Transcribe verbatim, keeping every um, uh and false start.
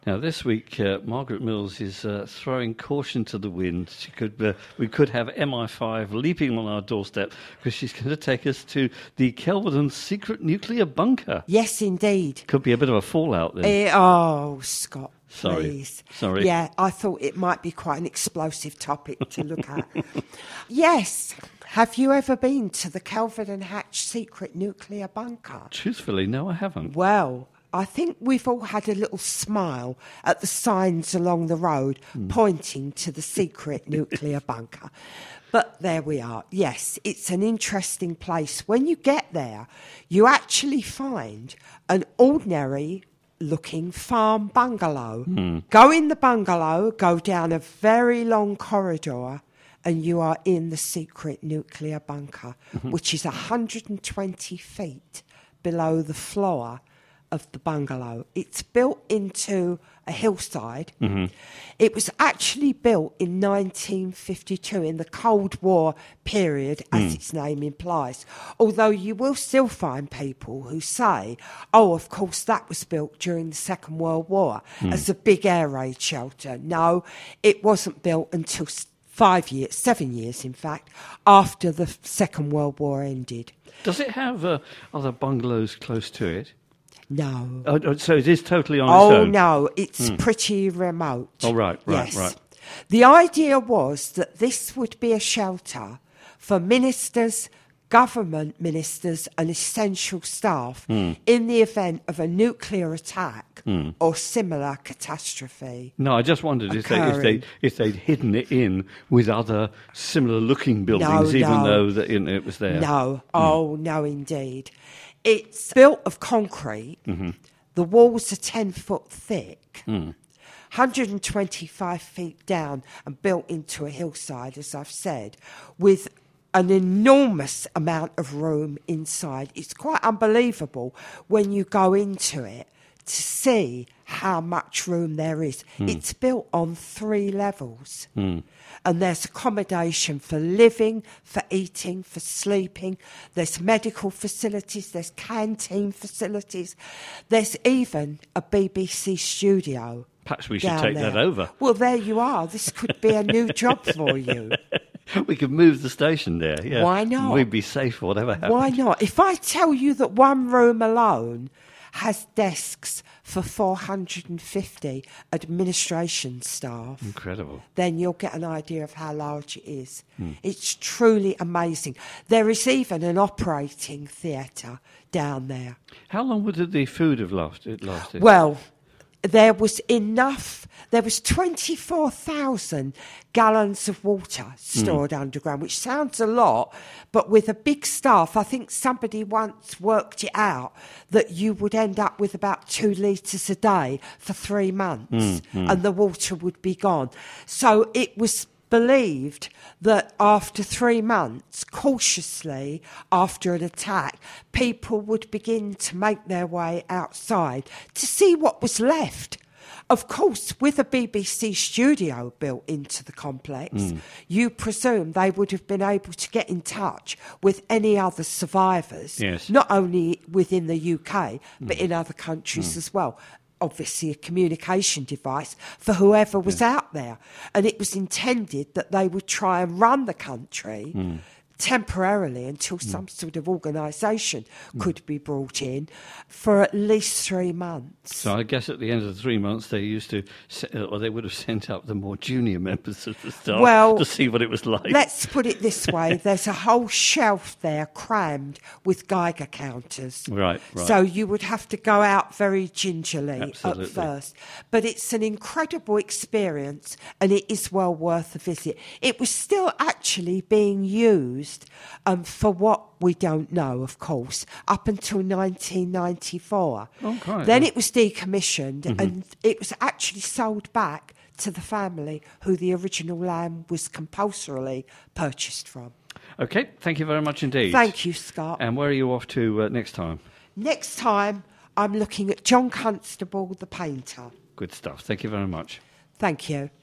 Now, this week, uh, Margaret Mills is uh, throwing caution to the wind. She could, uh, we could have M I five leaping on our doorstep because she's going to take us to the Kelvedon secret nuclear bunker. Yes, indeed. Could be a bit of a fallout then. Uh, oh, Scott, Sorry. please. Sorry. Yeah, I thought it might be quite an explosive topic to look at. Yes. Have you ever been to the Kelvedon Hatch secret nuclear bunker? Truthfully, no, I haven't. Well, I think we've all had a little smile at the signs along the road mm. pointing to the secret nuclear bunker. But there we are. Yes, it's an interesting place. When you get there, you actually find an ordinary looking farm bungalow. Mm. Go in the bungalow, go down a very long corridor, and you are in the secret nuclear bunker, mm-hmm. which is one hundred twenty feet below the floor of the bungalow. It's built into a hillside. Mm-hmm. It was actually built in nineteen fifty-two, in the Cold War period, as mm. its name implies. Although you will still find people who say, oh, of course, that was built during the Second World War mm. as a big air raid shelter. No, it wasn't built until five years, seven years, in fact, after the Second World War ended. Does it have uh, other bungalows close to it? No. Oh, so it is totally on oh, its own? Oh, no, it's mm. pretty remote. Oh, right, right, yes. right. The idea was that this would be a shelter for ministers, government ministers and essential staff mm. in the event of a nuclear attack mm. or similar catastrophe. No, I just wondered if, they, if, they, if they'd hidden it in with other similar-looking buildings, no, even no. though the, you know, it was there. No, mm. oh, no, indeed. It's built of concrete. Mm-hmm. The walls are ten foot thick, mm. one hundred twenty-five feet down, and built into a hillside, as I've said, with an enormous amount of room inside. It's quite unbelievable when you go into it to see how much room there is. Mm. It's built on three levels. Mm. And there's accommodation for living, for eating, for sleeping. There's medical facilities. There's canteen facilities. There's even a B B C studio. Perhaps we should take there. that over. Well, there you are. This could be a new job for you. We could move the station there. Yeah. Why not? We'd be safe, whatever happens. Why not? If I tell you that one room alone has desks for four hundred fifty administration staff. Incredible. Then you'll get an idea of how large it is. Mm. It's truly amazing. There is even an operating theatre down there. How long would the food have lasted? lasted? Well, there was enough, there was twenty-four thousand gallons of water stored mm. underground, which sounds a lot, but with a big staff, I think somebody once worked it out that you would end up with about two litres a day for three months mm, mm. and the water would be gone. So it was believed that after three months, cautiously, after an attack, people would begin to make their way outside to see what was left. Of course, with a B B C studio built into the complex, mm. you presume they would have been able to get in touch with any other survivors, yes. not only within the U K, but mm. in other countries mm. as well. Obviously a communication device for whoever was yeah. out there. And it was intended that they would try and run the country mm. temporarily until mm. some sort of organisation mm. could be brought in for at least three months. So I guess at the end of the three months they used to, or they would have sent up the more junior members of the staff well, to see what it was like. Let's put it this way, there's a whole shelf there crammed with Geiger counters. Right, right. So you would have to go out very gingerly Absolutely. at first. But it's an incredible experience and it is well worth a visit. It was still actually being used Um, for what we don't know, of course, up until nineteen ninety-four. Oh, quite, then yeah. it was decommissioned mm-hmm. and it was actually sold back to the family who the original land was compulsorily purchased from. OK, thank you very much indeed. Thank you, Scott. And where are you off to uh, next time? Next time, I'm looking at John Constable, the painter. Good stuff. Thank you very much. Thank you.